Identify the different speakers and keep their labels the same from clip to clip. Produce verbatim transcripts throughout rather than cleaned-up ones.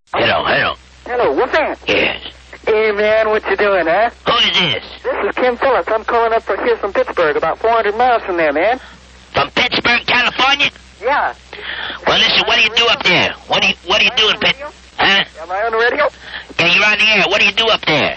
Speaker 1: Hello, hello.
Speaker 2: Hello, Wolfman.
Speaker 1: Yes.
Speaker 2: Hey, man, what you doing, huh?
Speaker 1: Who is this?
Speaker 2: This is Kim Phillips. I'm calling up from here from Pittsburgh, about four hundred miles from there, man.
Speaker 1: From Pittsburgh, California?
Speaker 2: Yeah.
Speaker 1: Well, listen, what do you do up there? What do you, what do you do in Pitt? Huh?
Speaker 2: Am I on the radio?
Speaker 1: Yeah, you're on the air. What do you do up there?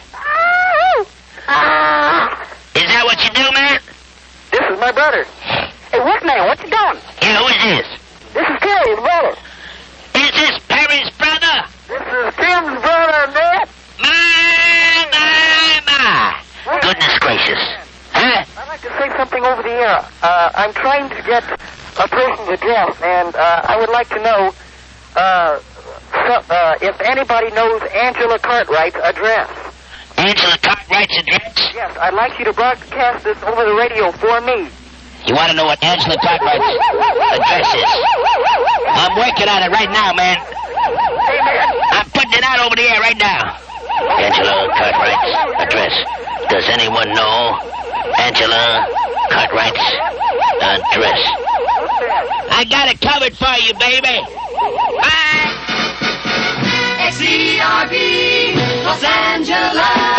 Speaker 2: Ah!
Speaker 1: Is that what you do, man?
Speaker 2: This is my brother. Hey, Wolfman, what you doing?
Speaker 1: Yeah, who is this?
Speaker 2: This is Terry's brother.
Speaker 1: Is this Perry's brother?
Speaker 2: This is Tim's brother, man.
Speaker 1: My, my, my. Goodness gracious. Huh?
Speaker 2: I'd like to say something over the air. Uh, I'm trying to get a person's address, and uh, I would like to know uh, so, uh, if anybody knows Angela Cartwright's address.
Speaker 1: Angela Cartwright's address?
Speaker 2: Yes, I'd like you to broadcast this over the radio for me.
Speaker 1: You want to know what Angela Cartwright's address is? I'm working on it right now, man.
Speaker 2: Hey, man.
Speaker 1: I'm putting it out over the air right now. Angela Cartwright's address. Does anyone know Angela Cartwright's address? I got it covered for you, baby. Bye.
Speaker 3: X E R B, Los Angeles.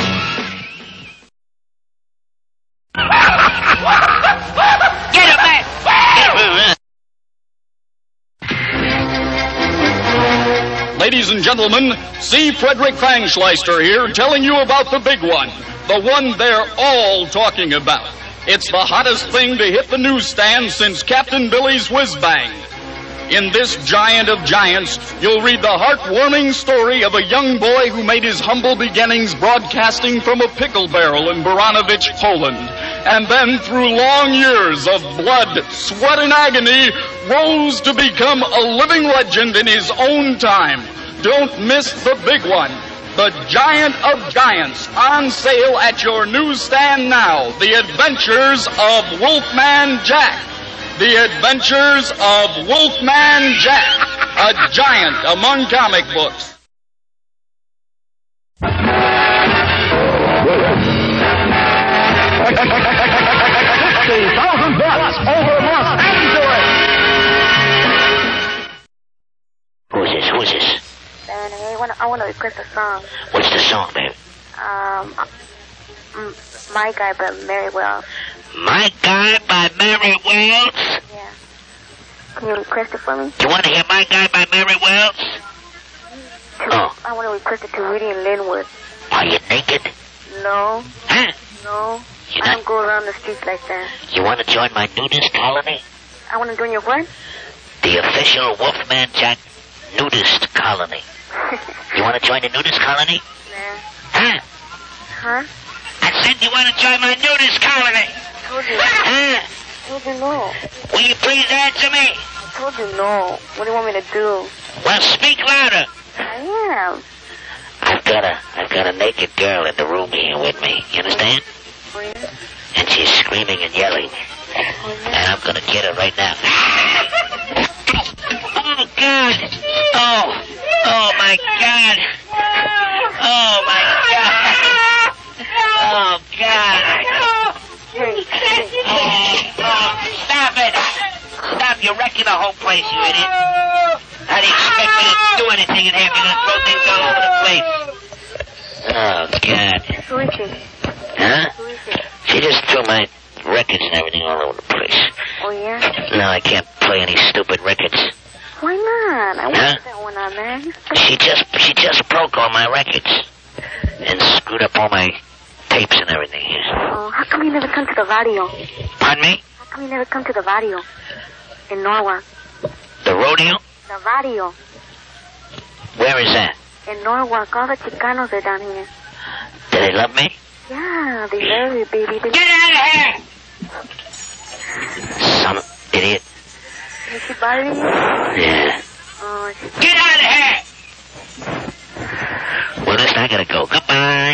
Speaker 1: Get him back! Get him.
Speaker 4: Ladies and gentlemen, C. Frederick Fangschleister here telling you about the big one. The one they're all talking about. It's the hottest thing to hit the newsstand since Captain Billy's Whiz Bang. In this giant of giants, you'll read the heartwarming story of a young boy who made his humble beginnings broadcasting from a pickle barrel in Baranovich, Poland. And then, through long years of blood, sweat, and agony, rose to become a living legend in his own time. Don't miss the big one. The Giant of Giants, on sale at your newsstand now. The Adventures of Wolfman Jack. The Adventures of Wolfman Jack, a giant among comic books.
Speaker 5: fifty thousand bucks over Los Angeles.
Speaker 1: Who is this? Who is this?
Speaker 6: And I want to I want to request a song.
Speaker 1: What's the song, baby?
Speaker 6: Um, mm, My Guy by Mary Wells.
Speaker 1: My Guy by Mary Wells?
Speaker 6: Yeah. Can you request it for me?
Speaker 1: You want to hear My Guy by Mary Wells?
Speaker 6: To,
Speaker 1: Oh.
Speaker 6: I want to request it to Rudy and Linwood.
Speaker 1: Are you naked?
Speaker 6: No.
Speaker 1: Huh?
Speaker 6: No.
Speaker 1: You're
Speaker 6: I
Speaker 1: not...
Speaker 6: don't go around the streets like that.
Speaker 1: You want to join my nudist colony?
Speaker 6: I want to join your what?
Speaker 1: The official Wolfman Jack nudist colony. You want to join the nudist colony?
Speaker 6: Nah.
Speaker 1: Huh?
Speaker 6: Huh?
Speaker 1: I said you want to join my nudist colony.
Speaker 6: I told you.
Speaker 1: Huh?
Speaker 6: I told you no.
Speaker 1: Will you please answer me?
Speaker 6: I told you no. What do you want me to do?
Speaker 1: Well, speak louder.
Speaker 6: I am.
Speaker 1: I've got a, I've got a naked girl in the room here with me. You understand?
Speaker 6: Oh, yeah?
Speaker 1: And she's screaming and yelling.
Speaker 6: Oh, yeah?
Speaker 1: And I'm gonna get her right now. Oh, God. Oh. Oh, my God. Oh, my God. Oh, God.
Speaker 6: Hey, hey.
Speaker 1: Oh, oh, stop it. Stop. You're wrecking the whole place, you idiot. How do you expect me to do anything in here if you're gonna throw things all over the place? Oh, God.
Speaker 6: Who is she?
Speaker 1: Huh?
Speaker 6: Who is she?
Speaker 1: She just threw my records and everything all over the place.
Speaker 6: Oh, yeah?
Speaker 1: No, I can't play any stupid records.
Speaker 6: Why not? I want
Speaker 1: Huh?
Speaker 6: that one on there.
Speaker 1: She just she just broke all my records and screwed up all my tapes and everything.
Speaker 6: Oh, how come you never come to the radio?
Speaker 1: Pardon me?
Speaker 6: How come you never come to the radio in Norwalk?
Speaker 1: The rodeo?
Speaker 6: The radio
Speaker 1: Where is that?
Speaker 6: in Norwalk. All the Chicanos are down here.
Speaker 1: Do they love me?
Speaker 6: Yeah, they love you, baby. They...
Speaker 1: Get out of here! Some idiot.
Speaker 6: Did she bother you?
Speaker 1: Yeah.
Speaker 6: Oh, she...
Speaker 1: Get out of here! Well, listen, I gotta go. Goodbye.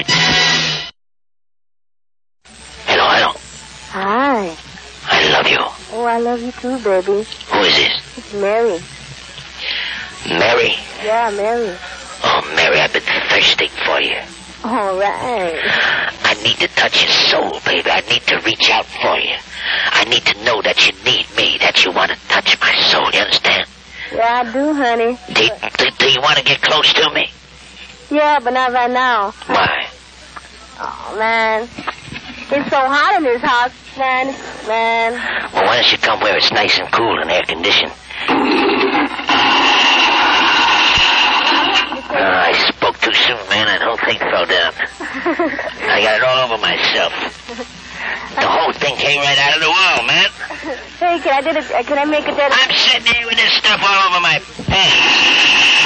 Speaker 1: Hello, hello.
Speaker 6: Hi.
Speaker 1: I love you.
Speaker 6: Oh, I love you too, baby.
Speaker 1: Who is this?
Speaker 6: It's Mary.
Speaker 1: Mary?
Speaker 6: Yeah, Mary.
Speaker 1: Oh, Mary, I've been thirsting for you.
Speaker 6: All right.
Speaker 1: I need to touch your soul, baby. I need to reach out for you. I need to know that you need me, that you want to touch my soul. You understand?
Speaker 6: Yeah, I do, honey.
Speaker 1: Do, do, do So you want to get close to me?
Speaker 6: Yeah, but not right now.
Speaker 1: Why?
Speaker 6: Oh, man. It's so hot in this house, man. Man.
Speaker 1: Well, why don't you come where it's nice and cool and air-conditioned? Oh, I spoke too soon, man. That whole thing fell down. I got it all over myself. The whole thing came right out of the wall, man.
Speaker 6: Hey, can I, did it, can I make it that...
Speaker 1: I'm sitting here with this stuff all over my pants.